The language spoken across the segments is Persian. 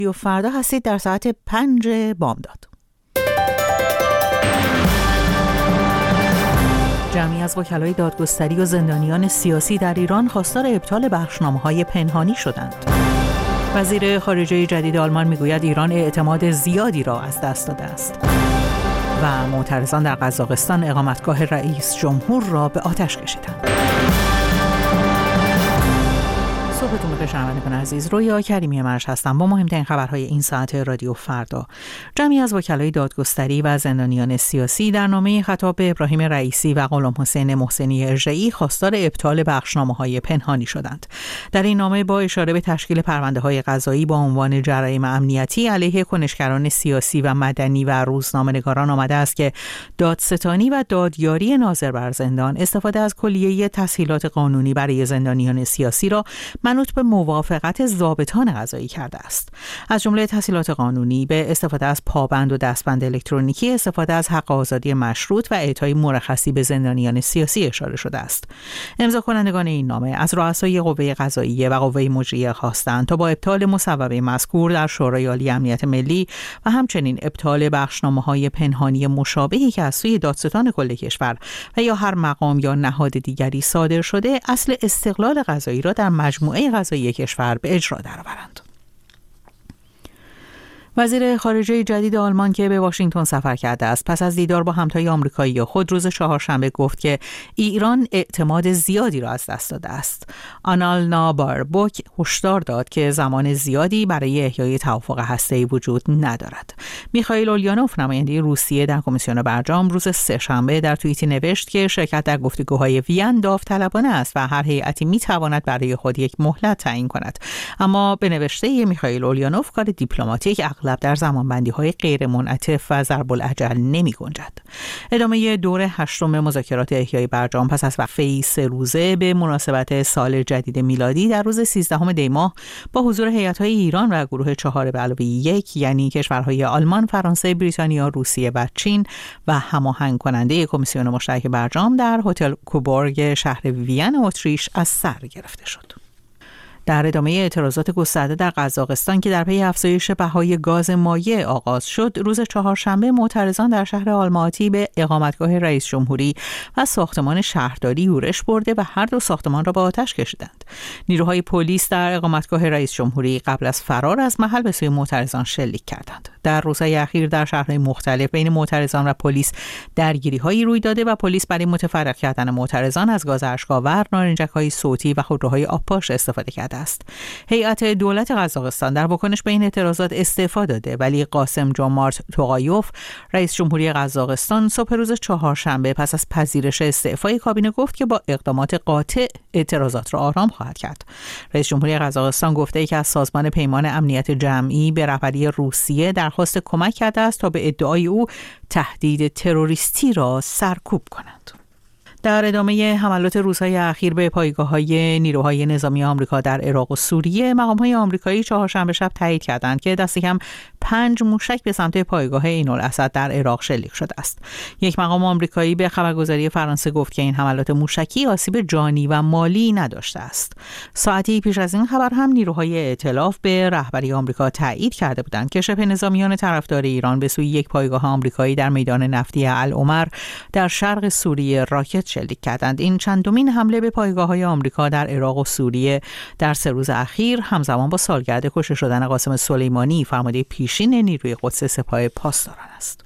فردا هستید در ساعت 5 بامداد. جمعی از وکلای دادگستری و زندانیان سیاسی در ایران خواستار ابطال بخشنامه‌های پنهانی شدند. وزیر خارجه جدید آلمان میگوید ایران اعتماد زیادی را از دست داده است. و معترضان در قزاقستان اقامتگاه رئیس جمهور را به آتش کشیدند. صبحتون بخیر شنوندگان عزیز، رویا کریمی مرج هستم با مهمترین خبرهای این ساعت رادیو فردا. جمعی از وکلای دادگستری و زندانیان سیاسی در نامه خطاب به ابراهیم رئیسی و غلام حسین محسنی ارجعی خواستار ابطال بخشنامه‌های پنهانی شدند. در این نامه با اشاره به تشکیل پرونده‌های قضایی با عنوان جرایم امنیتی علیه کنشگران سیاسی و مدنی و روزنامه‌نگاران آمده است که دادستانی و دادیاری ناظر بر زندان استفاده از کلیه تسهیلات قانونی برای زندانیان سیاسی را منوط به موافقت ضابطان قضایی کرده است. از جمله تسهیلات قانونی به استفاده از پابند و دستبند الکترونیکی، استفاده از حق آزادی مشروط و اعطای مرخصی به زندانیان سیاسی اشاره شده است. امضا کنندگان این نامه از رؤسای قوه قضاییه و قوه مجریه خواستند تا با ابطال مصوبه مذکور در شورای عالی امنیت ملی و همچنین ابطال بخشنامه‌های پنهانی مشابهی که از سوی دادستان کل کشور و یا هر مقام یا نهاد دیگری صادر شده، اصل استقلال قضایی را در مجموعه قضایی کشور به اجرا درآورند. وزیر خارجه جدید آلمان که به واشنگتن سفر کرده است، پس از دیدار با همتای آمریکایی خود روز چهارشنبه گفت که ایران اعتماد زیادی را از دست داده است. آنالنا باربوک هشدار داد که زمان زیادی برای احیای توافق هسته‌ای وجود ندارد. میخائیل اوليانوف نماینده روسیه در کمیسیون برجام روز سه‌شنبه در توییتی نوشت که شرکت در گفتگوهای وین داوطلبانه است و هر هیئتی میتواند برای خود یک مهلت تعیین کند. اما به نوشته میخائیل اوليانوف کار دیپلماتیک اغلب در زمانبندی‌های غیر منعطف و ضرب الاجل نمی‌گنجد. ادامه دور هشتم مذاکرات احیای برجام پس از وقفه‌ای 3 روزه به مناسبت سال جدید میلادی در روز 13 دی ماه با حضور هیئت‌های ایران و گروه 4+1 یعنی کشورهای آلمان، فرانسه، بریتانیا، روسیه و چین و هماهنگ کننده کمیسیون مشترک برجام در هتل کوبورگ شهر وین اتریش از سر گرفته شد. در ادامه اعتراضات گسترده در قزاقستان که در پی افزایش بهای گاز مایع آغاز شد، روز چهارشنبه معترضان در شهر آلماتی به اقامتگاه رئیس جمهوری و ساختمان شهرداری یورش برده و هر دو ساختمان را به آتش کشیدند. نیروهای پلیس در اقامتگاه رئیس جمهوری قبل از فرار از محل به سوی معترضان شلیک کردند. در روزهای اخیر در شهرهای مختلف بین معترضان و پلیس درگیری‌هایی روی داده و پلیس برای متفرق کردن معترضان از گاز اشک‌آور، نارنجک‌های صوتی و خودروهای آبپاش استفاده کرده است. هیئت دولت قزاقستان در واکنش به این اعتراضات استعفا داده، ولی قاسم جومارت توقایوف رئیس جمهوری قزاقستان صبح روز چهارشنبه پس از پذیرش استعفای کابینه گفت که با اقدامات قاطع اعتراضات را آرام خواهد کرد. رئیس جمهوری قزاقستان گفته ای که از سازمان پیمان امنیت جمعی به رهبری روسیه درخواست کمک کرده است تا به ادعای او تهدید تروریستی را سرکوب کنند. در ادامه حملات روزهای اخیر به پایگاه‌های نیروهای نظامی آمریکا در عراق و سوریه، مقام‌های آمریکایی چهارشنبه شب تایید کردند که دست کم 5 موشک به سمت پایگاه عین‌الاسد در عراق شلیک شده است. یک مقام آمریکایی به خبرگزاری فرانسه گفت که این حملات موشکی آسیب جانی و مالی نداشته است. ساعتی پیش از این خبر هم نیروهای ائتلاف به رهبری آمریکا تایید کرده بودند که شبه نظامیان طرفدار ایران به سوی یک پایگاه آمریکایی در میدان نفتی العمر در شرق سوریه راکت شلیک کردند. این چندمین حمله به پایگاه‌های آمریکا در عراق و سوریه در 3 روز اخیر همزمان با سالگرد کشته شدن قاسم سلیمانی، فرمانده پیشین نیروی قدس سپاه پاسداران است.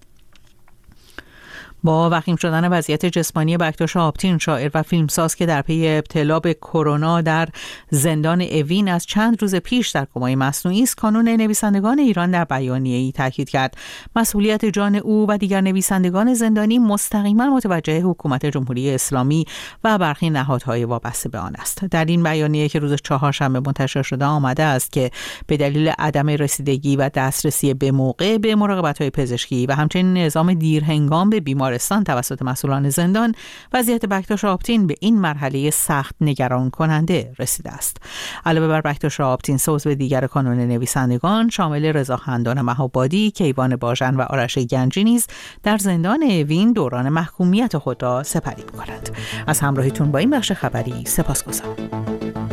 با وخیم شدن وضعیت جسمانی بکتاش آپتین، شاعر و فیلمساز که در پی ابتلا به کرونا در زندان اوین از چند روز پیش در کمای مصنوعی است، کانون نویسندگان ایران در بیانیه‌ای تاکید کرد مسئولیت جان او و دیگر نویسندگان زندانی مستقیما متوجه حکومت جمهوری اسلامی و برخی نهادهای وابسته به آن است. در این بیانیه که روز چهارشنبه منتشر شده آمده است که به دلیل عدم رسیدگی و دسترسی به موقع به مراقبت‌های پزشکی و همچنین نظام دیرهنگام به بیمارستان توسط مسئولان زندان، وضعیت بکتاش آپتین به این مرحله سخت نگران کننده رسیده است. علاوه بر بکتاش آپتین، عضو دیگر کانون نویسندگان شامل رضا خندان مهابادی، کیوان باژن و آرش گنجی نیز در زندان اوین دوران محکومیت خود را سپری می‌کنند. از همراهیتون با این بخش خبری سپاسگزارم.